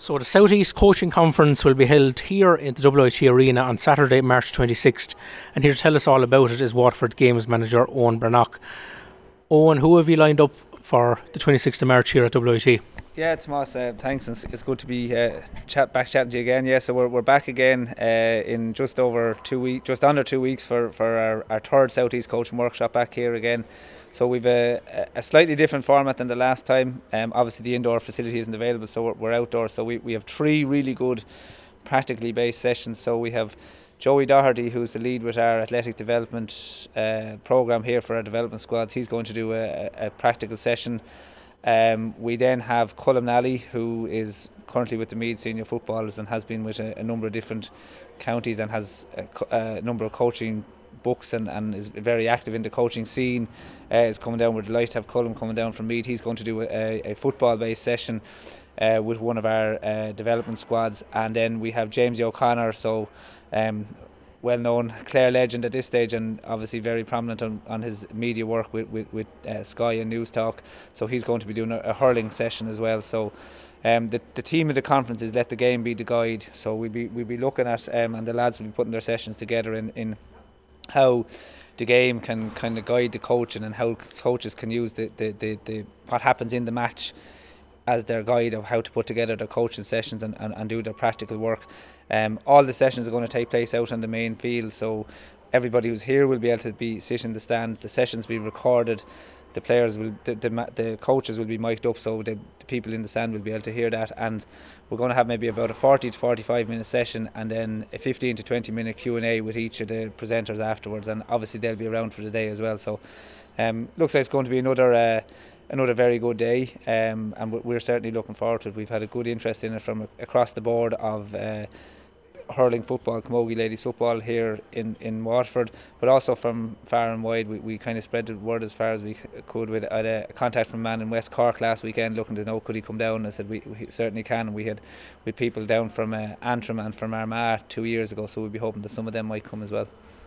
So the South East Coaching Conference will be held here in the WIT Arena on Saturday, March 26th. And here to tell us all about it is Waterford Games manager Owen Brannock. Owen, who have you lined up for the 26th of March here at WIT? Yeah, Tomas, thanks. It's good to be back chatting to you again. Yeah, so we're back again in just under 2 weeks for our third South East Coaching Workshop back here again. So we've a slightly different format than the last time. Obviously the indoor facility isn't available, so we're outdoors. So we have three really good practically based sessions. So we have Joey Doherty, who's the lead with our athletic development programme here for our development squads. He's going to do a practical session. We then have Colm Nally, who is currently with the Meath Senior Footballers and has been with a number of different counties and has a number of coaching books and is very active in the coaching scene. Is coming down. We're delighted to have Colm coming down from Meath. He's going to do a football based session with one of our development squads. And then we have James O'Connor, so well known Clare legend at this stage, and obviously very prominent on his media work with Sky and News Talk. So he's going to be doing a hurling session as well. So the theme of the conference is let the game be the guide. So we'll be looking at and the lads will be putting their sessions together in how the game can kind of guide the coaching and how coaches can use the what happens in the match as their guide of how to put together their coaching sessions and do their practical work. All the sessions are going to take place out on the main field, so everybody who's here will be able to be sit in the stand. The sessions will be recorded. The players will, the coaches will be mic'd up, so the people in the stand will be able to hear that. And we're going to have maybe about a 40 to 45 minute session, and then a 15 to 20 minute Q&A with each of the presenters afterwards. And obviously they'll be around for the day as well. So looks like it's going to be another very good day, and we're certainly looking forward to it. We've had a good interest in it from across the board of hurling football, camogie ladies football here in Waterford, but also from far and wide. We kind of spread the word as far as we could. With a contact from a man in West Cork last weekend looking to know could he come down. I said we certainly can, and we had people down from Antrim and from Armagh 2 years ago, so we'll be hoping that some of them might come as well.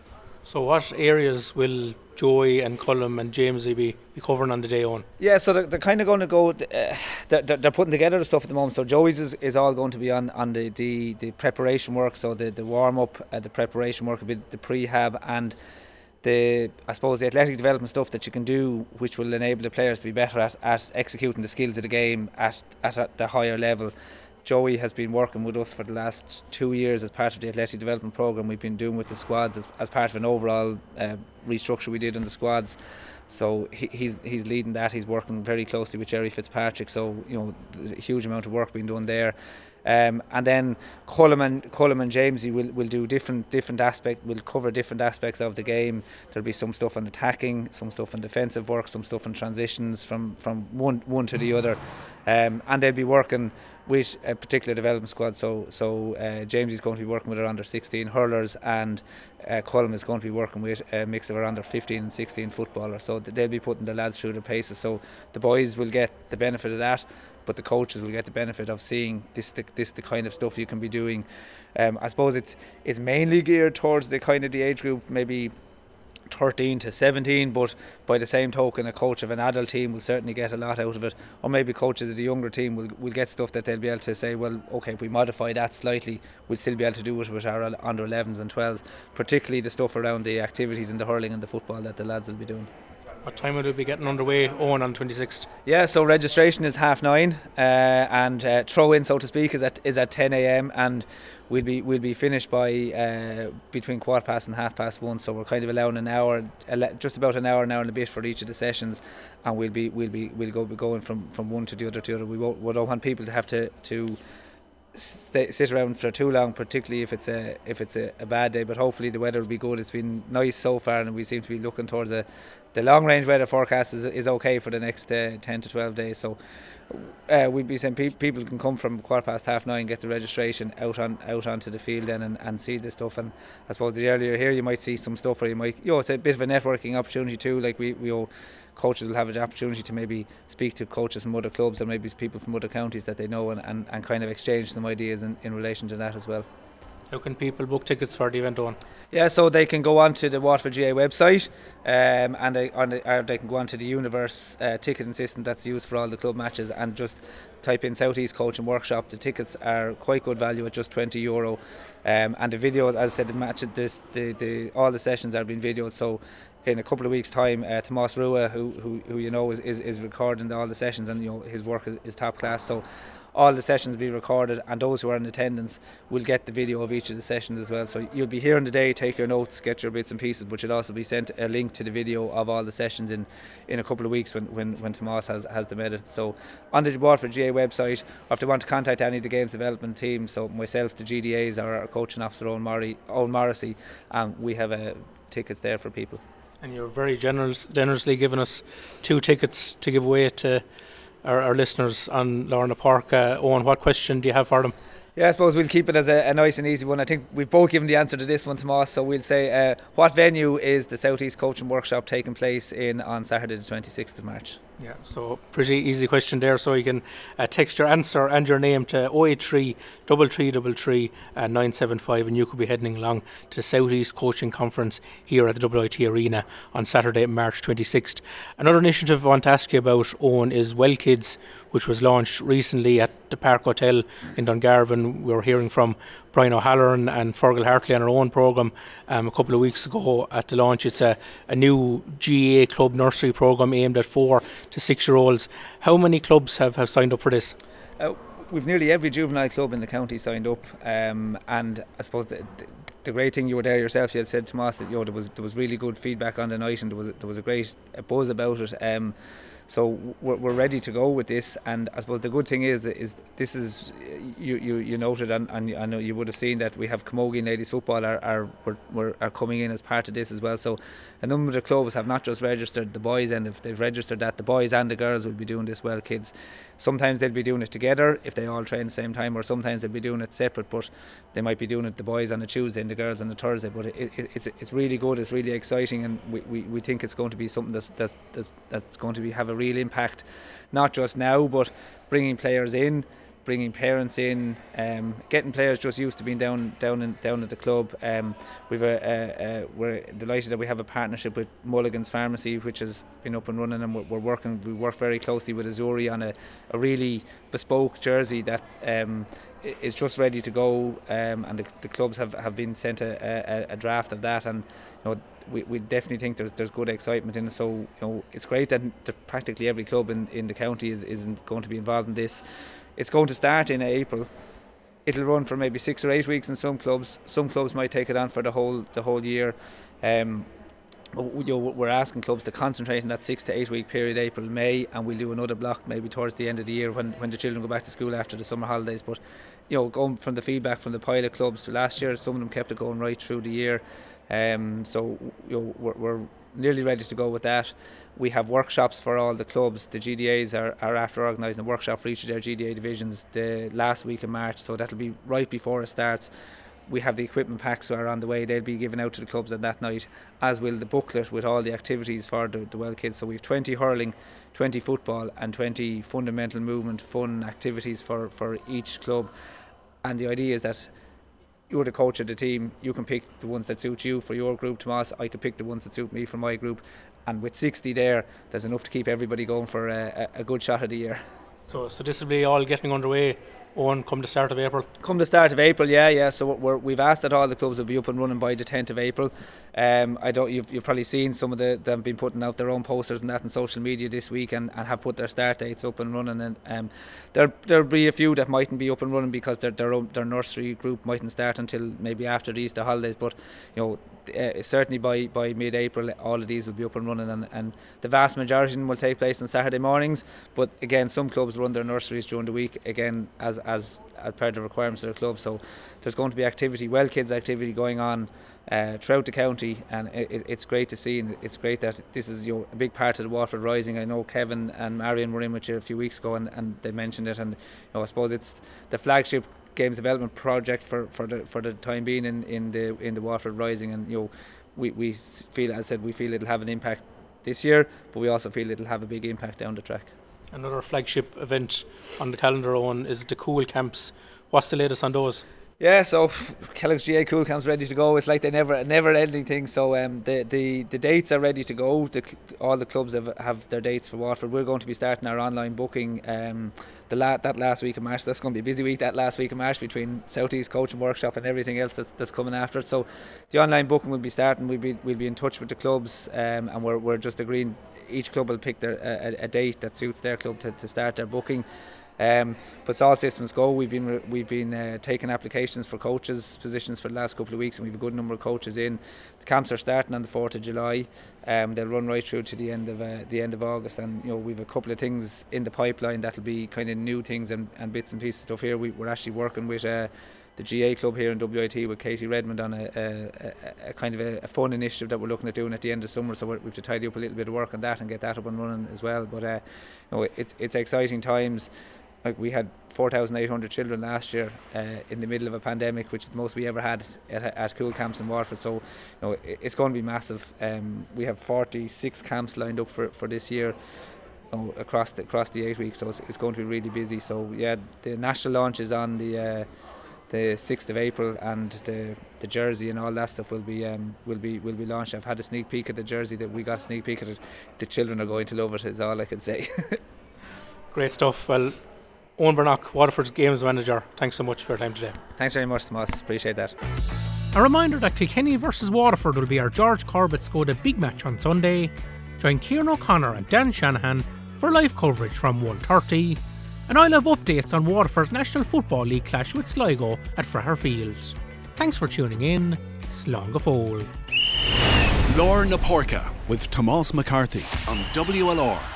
So what areas will Joey and Colm and James be covering on the day on? Yeah, so they're kind of going to go, they're putting together the stuff at the moment. So Joey's is all going to be on the preparation work, so the warm-up, the preparation work, a bit the prehab, and the athletic development stuff that you can do, which will enable the players to be better at executing the skills of the game at the higher level. Joey has been working with us for the last 2 years as part of the athletic development programme we've been doing with the squads as part of an overall restructure we did in the squads. So he's leading that. He's working very closely with Jerry Fitzpatrick. So there's a huge amount of work being done there. And then Colm and Jamesy will do different aspects. Will cover different aspects of the game. There'll be some stuff on attacking, some stuff on defensive work, some stuff on transitions from one to the other, and they'll be working with a particular development squad. So James is going to be working with our under 16 hurlers, and Colm is going to be working with a mix of our under 15 and 16 footballers. So they'll be putting the lads through their paces. So the boys will get the benefit of that, but the coaches will get the benefit of seeing this the kind of stuff you can be doing. I suppose it's mainly geared towards the kind of the age group, maybe 13 to 17, but by the same token a coach of an adult team will certainly get a lot out of it, or maybe coaches of the younger team will get stuff that they'll be able to say, well, okay, if we modify that slightly, we'll still be able to do it with our under 11s and 12s, particularly the stuff around the activities in the hurling and the football that the lads will be doing. What time will it be getting underway, Owen, on 26th? Yeah, so registration is 9:30, and throw in, so to speak, is at 10 a.m. and we'll be finished by between 1:15 and 1:30. So we're kind of allowing an hour, just about an hour and a bit for each of the sessions, and we'll be going from one to the other. We don't want people to have to sit around for too long, particularly if it's a bad day. But hopefully the weather will be good. It's been nice so far, and we seem to be looking towards the long range weather forecast is okay for the next 10 to 12 days. So we'd be saying people can come from 9:15, get the registration out onto the field then and see this stuff. And I suppose the earlier here you might see some stuff, or you might it's a bit of a networking opportunity too. Like we coaches will have an opportunity to maybe speak to coaches from other clubs or maybe people from other counties that they know and kind of exchange some ideas in relation to that as well. How can people book tickets for the event, Owen? Yeah, so they can go onto the Waterford GA website, and they can go onto the Universe ticketing system that's used for all the club matches, and just type in Southeast Coaching Workshop. The tickets are quite good value at just €20, and the videos, as I said, the match, all the sessions are being videoed. So in a couple of weeks' time, Tomas Rua, who you know is recording all the sessions, and you know his work is top class. So all the sessions will be recorded, and those who are in attendance will get the video of each of the sessions as well. So you'll be here on the day, take your notes, get your bits and pieces, but you'll also be sent a link to the video of all the sessions in a couple of weeks when Tomas has them edited. So on the Waterford GA website, or if they want to contact any of the games development team, so myself, the GDAs, or our coaching officer Owen Morrissey, we have tickets there for people. And you're very generously giving us 2 tickets to give away to our listeners on Lorna Park. Owen, what question do you have for them? Yeah, I suppose we'll keep it as a nice and easy one. I think we've both given the answer to this one, Tomas, so we'll say what venue is the Southeast Coaching Workshop taking place in on Saturday the 26th of March? Yeah, so pretty easy question there. So you can text your answer and your name to 083 3333 975, and you could be heading along to the Southeast Coaching Conference here at the WIT Arena on Saturday, March 26th. Another initiative I want to ask you about, Owen, is Well Kids, which was launched recently at the Park Hotel in Dungarvan. We were hearing from Brian O'Halloran and Fergal Hartley on our own programme a couple of weeks ago at the launch. It's a new GAA club nursery programme aimed at 4 to 6 year olds. How many clubs have signed up for this? We've nearly every juvenile club in the county signed up, and I suppose the great thing, you were there yourself, you had said, Tomas, that there was really good feedback on the night, and there was a great buzz about it. So we're ready to go with this, and I suppose the good thing is this is you noted, and I know you would have seen that we have Camogie Ladies Football are coming in as part of this as well. So a number of the clubs have not just registered the boys, and if they've registered that, the boys and the girls will be doing this Well Kids. Sometimes they'll be doing it together if they all train at the same time, or sometimes they'll be doing it separate, but they might be doing it, the boys on a Tuesday and the girls on a Thursday. But it's really good, it's really exciting, and we think it's going to be something that's going to have a real impact, not just now, but bringing players in, bringing parents in, getting players just used to being down at the club. We're delighted that we have a partnership with Mulligan's Pharmacy, which has been up and running, and we work very closely with Azuri on a really bespoke jersey that is just ready to go, and the clubs have been sent a draft of that, and you know, we definitely think there's good excitement in it. So you know, it's great that practically every club in the county is going to be involved in this. It's going to start in April. It'll run for maybe 6 or 8 weeks in some clubs. Some clubs might take it on for the whole year. We're asking clubs to concentrate on that 6 to 8 week period, April, May, and we'll do another block maybe towards the end of the year when the children go back to school after the summer holidays. But you know, going from the feedback from the pilot clubs last year, some of them kept it going right through the year. So you know, we're nearly ready to go with that. We have workshops for all the clubs. The GDAs are after organising a workshop for each of their GDA divisions the last week of March, so that'll be right before it starts. We have the equipment packs are on the way. They'll be given out to the clubs on that night, as will the booklet with all the activities for the Well Kids. So we have 20 hurling, 20 football and 20 fundamental movement fun activities for each club. And the idea is that you're the coach of the team, you can pick the ones that suit you for your group, Tomas. I could pick the ones that suit me for my group, and with 60 there's enough to keep everybody going for a good shot of the year. So this will be all getting underway on come the start of April? Come the start of April, yeah. So we've asked that all the clubs will be up and running by the 10th of April. You've probably seen some of them been putting out their own posters and that on social media this week, and have put their start dates up and running. And there'll be a few that mightn't be up and running because their nursery group mightn't start until maybe after the Easter holidays. But you know, certainly by mid-April all of these will be up and running, and the vast majority of them will take place on Saturday mornings. But again, some clubs run their nurseries during the week again as part of the requirements of the club. So there's going to be activity, Well Kids activity going on throughout the county, and it's great to see, and it's great that this is, you know, a big part of the Waterford Rising. I know Kevin and Marion were in with you a few weeks ago, and they mentioned it, and you know, I suppose it's the flagship games development project for the time being in the Waterford Rising. And you know, we feel, as I said, we feel it'll have an impact this year, but we also feel it'll have a big impact down the track. Another flagship event on the calendar on is the Cool Camps. What's the latest on those? Yeah, so Kellogg's GA Cool Camp's ready to go. It's like they never ending thing. So the dates are ready to go. All the clubs have their dates for Waterford. We're going to be starting our online booking that last week of March. That's going to be a busy week that last week of March between South East Coaching Workshop and everything else that's coming after it. So the online booking will be starting. We'll be in touch with the clubs, and we're just agreeing. Each club will pick a date that suits their club to start their booking. But it's all systems go. We've been taking applications for coaches positions for the last couple of weeks, and we've a good number of coaches in. The camps are starting on the 4th of July. They'll run right through to the end of August, and we've a couple of things in the pipeline that'll be kind of new things and bits and pieces stuff here. We're actually working with the GA club here in WIT with Katie Redmond on a kind of a fun initiative that we're looking at doing at the end of summer. So we've to tidy up a little bit of work on that and get that up and running as well. But it's exciting times. Like, we had 4,800 children last year in the middle of a pandemic, which is the most we ever had at Cool Camps in Waterford. So it's going to be massive. We have 46 camps lined up for this year across the 8 weeks. So it's going to be really busy. So yeah, the national launch is on the 6th of April, and the jersey and all that stuff will be launched. I've had a sneak peek at the jersey. That we got a sneak peek at it. The children are going to love it, is all I can say. Great stuff. Well, Owen Brannock, Waterford's Games Manager, thanks so much for your time today. Thanks very much, Tomas. Appreciate that. A reminder that Kilkenny versus Waterford will be our George Corbett Skoda big match on Sunday. Join Kieran O'Connor and Dan Shanahan for live coverage from 1:30. And I'll have updates on Waterford's National Football League clash with Sligo at Fraher Field. Thanks for tuning in. Slán go fóill. Lorna Porca with Tomas McCarthy on WLR.